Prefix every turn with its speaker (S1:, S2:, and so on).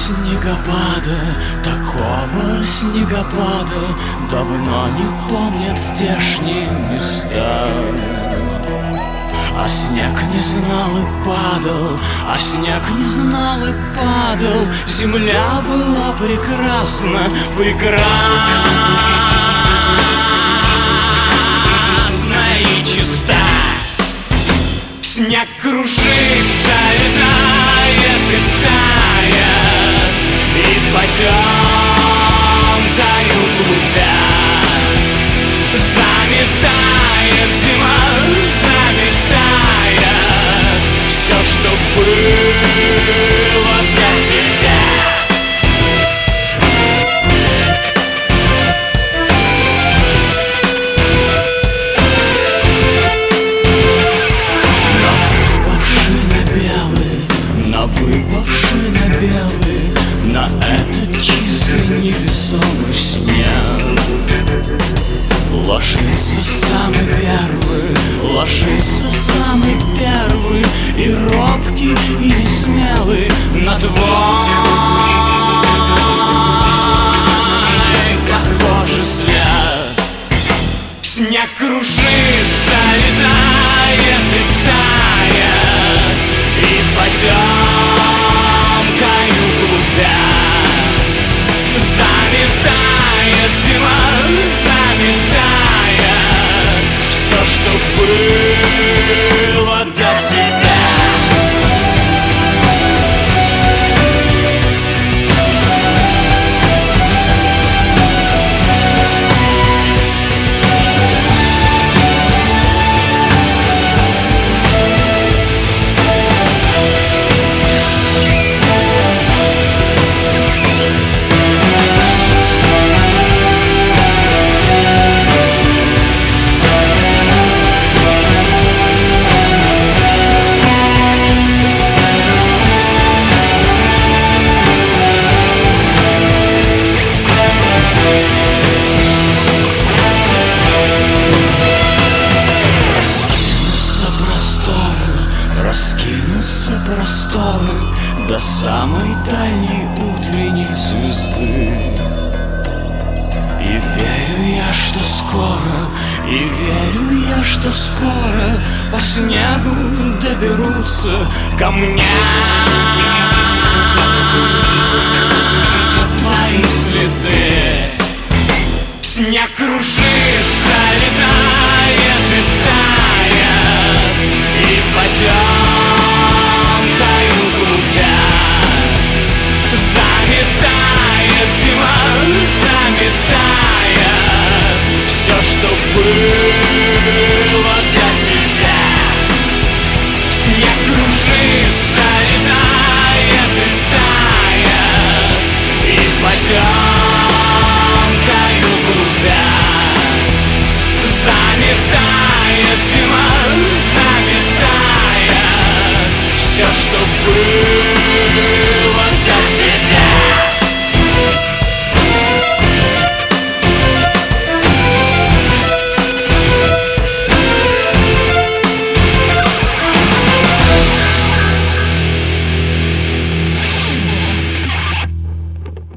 S1: снегопада, такого снегопада давно не помнят здешние места. А снег не знал и падал, а снег не знал и падал. Земля была прекрасна, прекрасна и чиста. Снег кружится, летает и тает, и поземкою клубя заметает зима, заметает все, что было до тебя. Выпавший на белый, на этот чистый невесомый снег ложится самый первый, ложится самый первый, и робкий, и несмелый на твой похожий свет. Снег кружится, летает и тает, и поземкою клубя заметает зима, заметает все, что было до тебя. Раскинутся просторы до самой дальней утренней звезды. И верю я, что скоро, и верю я, что скоро по снегу доберутся ко мне.